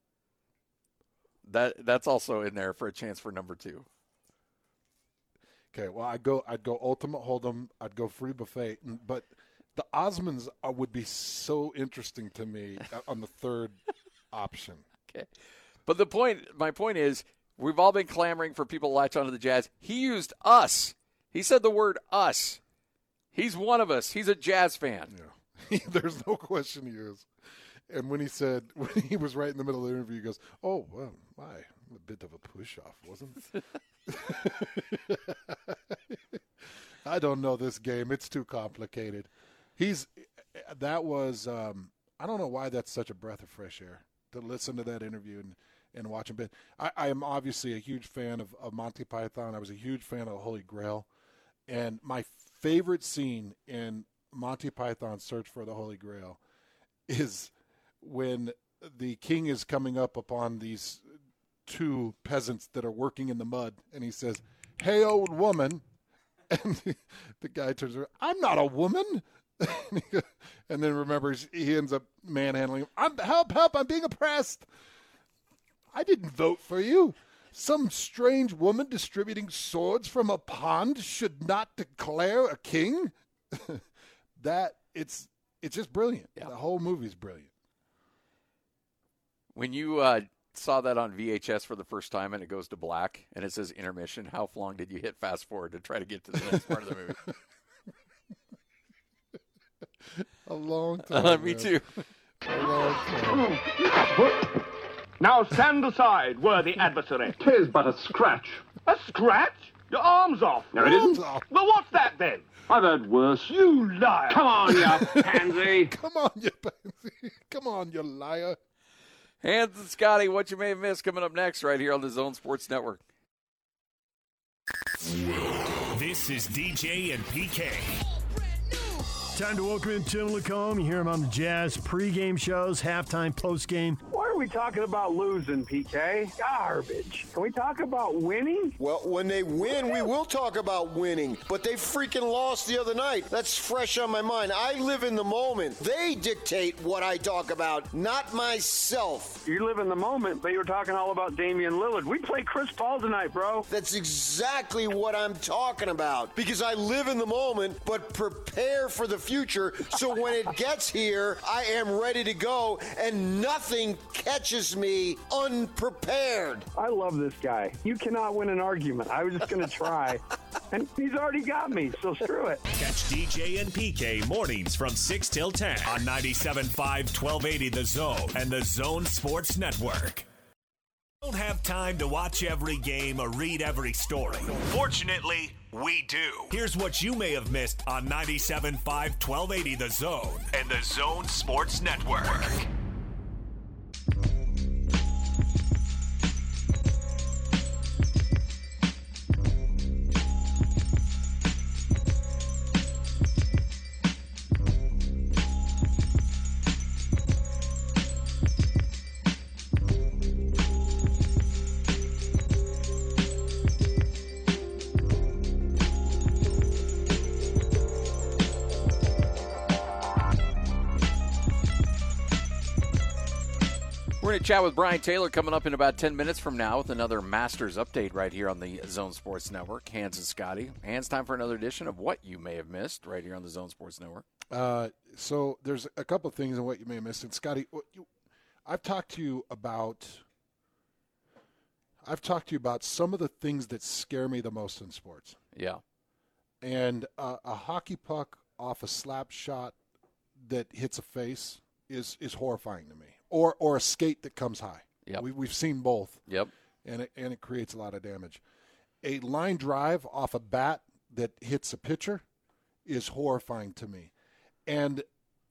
S5: That's also in there for a chance for number 2.
S6: Okay, well, I'd go Ultimate Hold'em. I'd go free buffet, but the Osmonds would be so interesting to me on the third option.
S5: Okay, but my point is, we've all been clamoring for people to latch onto the Jazz. He used us. He said the word us. He's one of us. He's a Jazz fan.
S6: Yeah. There's no question he is. And when he was right in the middle of the interview, he goes, "Oh, well, a bit of a push-off, wasn't it?" I don't know this game. It's too complicated. I don't know why that's such a breath of fresh air to listen to that interview and watch him. I am obviously a huge fan of Monty Python. I was a huge fan of the Holy Grail. And my favorite scene in Monty Python's Search for the Holy Grail is when the king is coming up upon these 2 peasants that are working in the mud, and he says, "Hey, old woman," and the guy turns around, "I'm not a woman," and then remembers he ends up manhandling him. Help, I'm being oppressed. I didn't vote for you. Some strange woman distributing swords from a pond should not declare a king. It's just brilliant. Yeah. The whole movie's brilliant.
S5: When you saw that on VHS for the first time and it goes to black and it says intermission, how long did you hit fast forward to try to get to the next part of the movie?
S6: A long time.
S5: Me too.
S6: A long time.
S11: Now stand aside, worthy adversary. 'Tis but a scratch. A scratch? Your arm's off. No, it isn't. Well, what's that then? I've heard worse. You liar. Come on, you pansy.
S6: Come on, you pansy. Come on, you liar.
S5: Hans and Scotty, what you may have missed coming up next right here on the Zone Sports Network.
S1: This is DJ and PK.
S12: Time to welcome in Tim Lacombe. You hear him on the Jazz pregame shows, halftime, postgame.
S11: Why are we talking about losing, PK? Garbage. Can we talk about winning?
S13: Well, when they win, we will talk about winning. But they freaking lost the other night. That's fresh on my mind. I live in the moment. They dictate what I talk about, not myself.
S11: You live in the moment, but you were talking all about Damian Lillard. We play Chris Paul tonight, bro.
S13: That's exactly what I'm talking about. Because I live in the moment, but prepare for the future. So when it gets here, I am ready to go, and nothing catches me unprepared.
S11: I love this guy. You cannot win an argument. I was just going to try. And he's already got me, so screw it.
S1: Catch DJ and PK mornings from 6 till 10 on 97.5, 1280 The Zone and the Zone Sports Network. Don't have time to watch every game or read every story. Fortunately, we do. Here's what you may have missed on 97.5, 1280 The Zone and the Zone Sports Network.
S5: We're going to chat with Brian Taylor coming up in about 10 minutes from now with another Masters update right here on the Zone Sports Network. Hans and Scotty. Hans, time for another edition of What You May Have Missed right here on the Zone Sports Network.
S6: So there's a couple of things in what you may have missed. And Scotty, I've talked to you about some of the things that scare me the most in sports.
S5: Yeah.
S6: And a hockey puck off a slap shot that hits a face is horrifying to me. Or a skate that comes high.
S5: Yep.
S6: We've seen both.
S5: Yep.
S6: And it creates a lot of damage. A line drive off a bat that hits a pitcher is horrifying to me. And,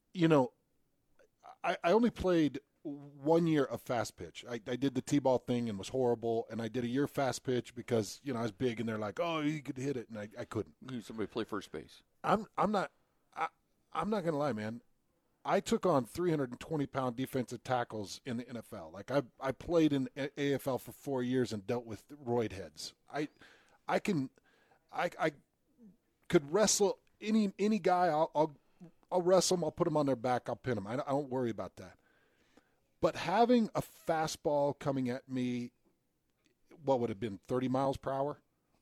S6: I only played 1 year of fast pitch. I did the T-ball thing and was horrible, and I did a year fast pitch because, I was big, and they're like, oh, you could hit it, and I couldn't.
S5: Somebody play first base.
S6: I'm not going to lie, man. I took on 320-pound defensive tackles in the NFL. Like I played in AFL for 4 years and dealt with roid heads. I could wrestle any guy. I'll wrestle them. I'll put them on their back. I'll pin them. I don't worry about that. But having a fastball coming at me, what would have been 30 miles per hour?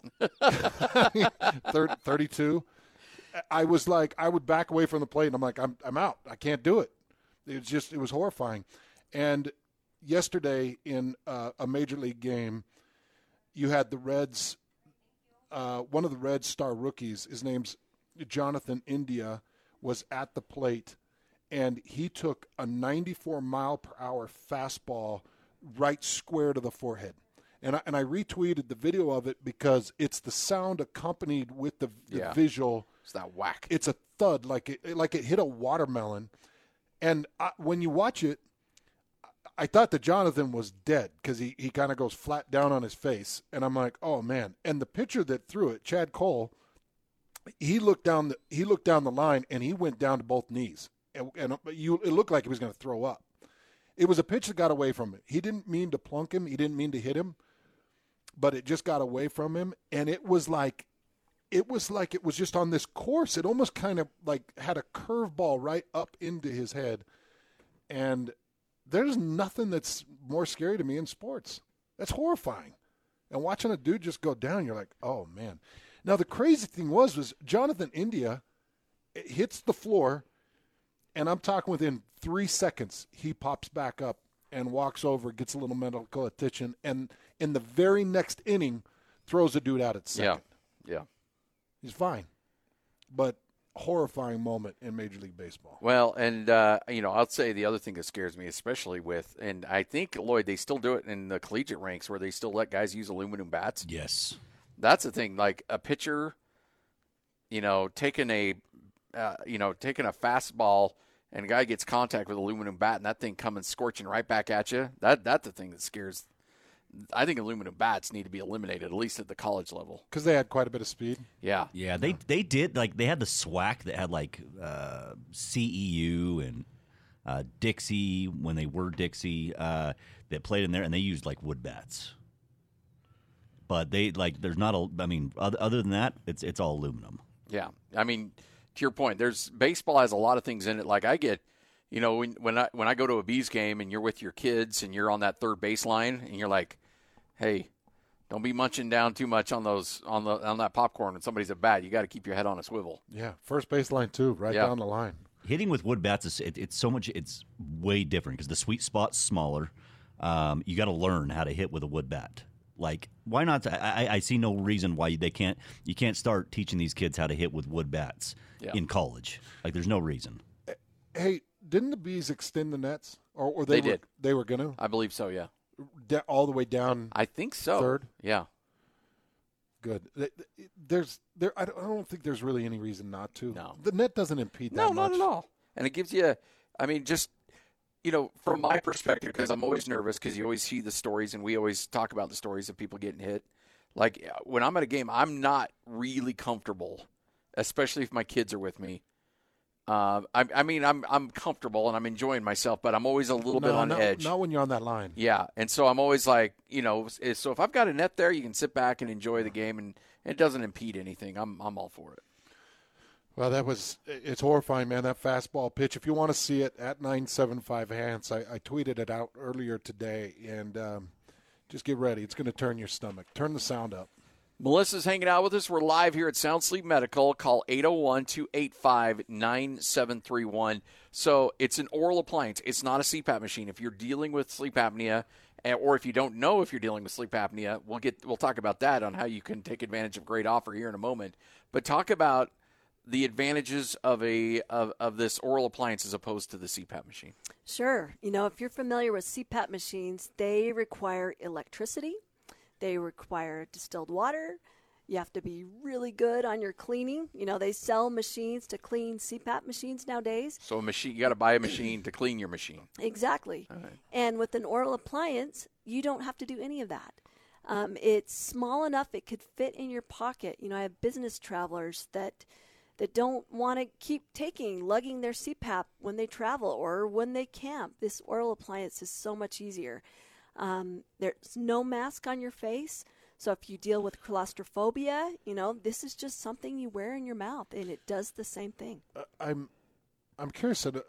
S6: 32. I was like, I would back away from the plate, and I'm like, I'm out. I can't do it. It was horrifying. And yesterday in a major league game, you had the Reds. One of the Reds star rookies, his name's Jonathan India, was at the plate, and he took a 94 mile per hour fastball right square to the forehead. And I retweeted the video of it because it's the sound accompanied with the visual.
S5: It's that whack.
S6: It's a thud, like it hit a watermelon. And when you watch it, I thought that Jonathan was dead because he kind of goes flat down on his face. And I'm like, oh, man. And the pitcher that threw it, Chad Cole, he looked down the line, and he went down to both knees. And it looked like he was going to throw up. It was a pitch that got away from him. He didn't mean to plunk him. He didn't mean to hit him. But it just got away from him. And it was like it was just on this course. It almost kind of like had a curveball right up into his head. And there's nothing that's more scary to me in sports. That's horrifying. And watching a dude just go down, you're like, oh, man. Now, the crazy thing was Jonathan India hits the floor, and I'm talking within 3 seconds, he pops back up and walks over, gets a little medical attention, and in the very next inning, throws a dude out at second.
S5: Yeah.
S6: He's fine. But horrifying moment in Major League Baseball.
S5: Well, and, I'll say the other thing that scares me, especially with, and I think, Lloyd, they still do it in the collegiate ranks where they still let guys use aluminum bats.
S7: Yes.
S5: That's the thing. Like a pitcher, taking a fastball and a guy gets contact with an aluminum bat and that thing coming scorching right back at you, that's the thing that scares. I think aluminum bats need to be eliminated, at least at the college level.
S6: Because they had quite a bit of speed.
S5: Yeah.
S7: Yeah, they did. Like, they had the SWAC that had, like, CEU and Dixie, when they were Dixie, that played in there, and they used, like, wood bats. But there's not other than that, it's all aluminum.
S5: Yeah. I mean, to your point, baseball has a lot of things in it. Like I get, when I go to a Bees game and you're with your kids and you're on that third baseline and you're like, hey, don't be munching down too much on that popcorn when somebody's at bat. You got to keep your head on a swivel.
S6: Yeah, first baseline too, right down the line.
S7: Hitting with wood bats it's way different because the sweet spot's smaller. You got to learn how to hit with a wood bat. Like, why not? I see no reason why you can't start teaching these kids how to hit with wood bats in college. Like, there's no reason.
S6: Hey, didn't the Bees extend the nets? Or
S5: they did.
S6: They were going to?
S5: I believe so, yeah.
S6: All the way down.
S5: I think so.
S6: Third?
S5: Yeah.
S6: Good. I don't think there's really any reason not to.
S5: No.
S6: The net doesn't impede that much.
S5: No, not at all. And it gives you, from my perspective, because I'm always nervous because you always see the stories and we always talk about the stories of people getting hit. Like, when I'm at a game, I'm not really comfortable, especially if my kids are with me. I'm comfortable and I'm enjoying myself, but I'm always a little bit on edge.
S6: Not when you're on that line.
S5: Yeah, and so I'm always like, so if I've got a net there, you can sit back and enjoy the game, and it doesn't impede anything. I'm all for it.
S6: Well, it's horrifying, man, that fastball pitch. If you want to see it, at 975 Hans, I tweeted it out earlier today, and just get ready. It's going to turn your stomach. Turn the sound up.
S5: Melissa's hanging out with us. We're live here at Sound Sleep Medical. Call 801-285-9731. So it's an oral appliance. It's not a CPAP machine. If you're dealing with sleep apnea, or if you don't know if you're dealing with sleep apnea, we'll talk about that on how you can take advantage of a great offer here in a moment. But talk about the advantages of this oral appliance as opposed to the CPAP machine.
S2: Sure. If you're familiar with CPAP machines, they require electricity. They require distilled water. You have to be really good on your cleaning. They sell machines to clean CPAP machines nowadays.
S5: So you got to buy a machine to clean your machine.
S2: Exactly.
S5: All right.
S2: And with an oral appliance, you don't have to do any of that. It's small enough it could fit in your pocket. I have business travelers that don't want to keep lugging their CPAP when they travel or when they camp. This oral appliance is so much easier. There's no mask on your face. So if you deal with claustrophobia, this is just something you wear in your mouth, and it does the same thing.
S6: I'm curious, is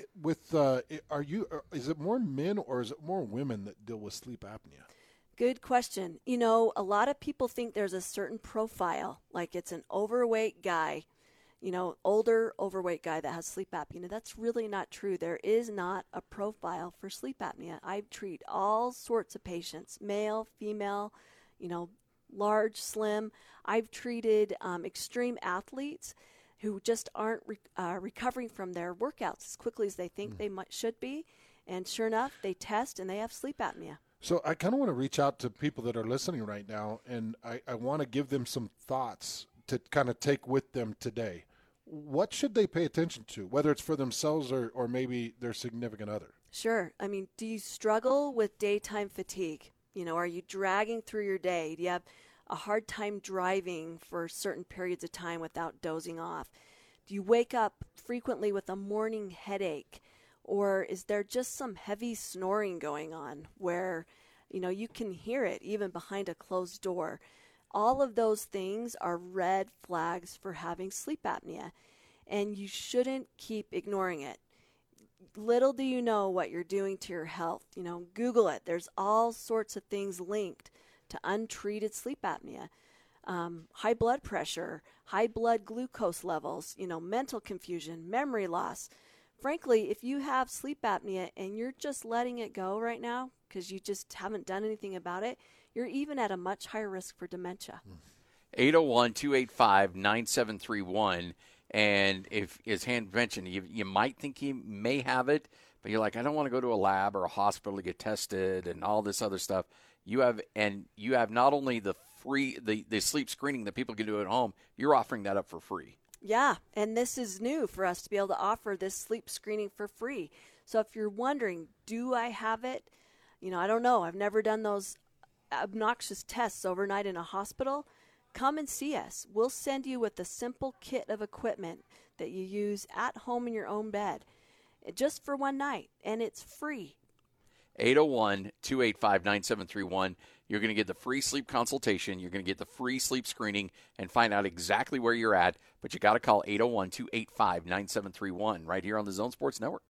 S6: it more men or is it more women that deal with sleep apnea?
S2: Good question. A lot of people think there's a certain profile, like it's an overweight guy, older, overweight guy that has sleep apnea. That's really not true. There is not a profile for sleep apnea. I treat all sorts of patients, male, female, large, slim. I've treated extreme athletes who just aren't recovering from their workouts as quickly as they think they should be. And sure enough, they test and they have sleep apnea.
S6: So I kind of want to reach out to people that are listening right now, and I want to give them some thoughts to kind of take with them today. What should they pay attention to, whether it's for themselves or maybe their significant other?
S2: Sure. Do you struggle with daytime fatigue? Are you dragging through your day? Do you have a hard time driving for certain periods of time without dozing off? Do you wake up frequently with a morning headache? Or is there just some heavy snoring going on where, you can hear it even behind a closed door? All of those things are red flags for having sleep apnea, and you shouldn't keep ignoring it. Little do you know what you're doing to your health. Google it. There's all sorts of things linked to untreated sleep apnea. High blood pressure, high blood glucose levels, mental confusion, memory loss. Frankly, if you have sleep apnea and you're just letting it go right now because you just haven't done anything about it, you're even at a much higher risk for dementia.
S5: 801-285-9731. And if, as Han mentioned, you might think you may have it, but you're like, I don't want to go to a lab or a hospital to get tested and all this other stuff. You have not only the free the sleep screening that people can do at home, you're offering that up for free.
S2: Yeah, and this is new for us to be able to offer this sleep screening for free. So if you're wondering, do I have it? I don't know. I've never done those obnoxious tests overnight in a hospital. Come and see us. We'll send you with a simple kit of equipment that you use at home in your own bed just for one night, and it's free.
S5: 801-285-9731. You're going to get the free sleep consultation. You're going to get the free sleep screening and find out exactly where you're at. But you got to call 801-285-9731 right here on the Zone Sports Network.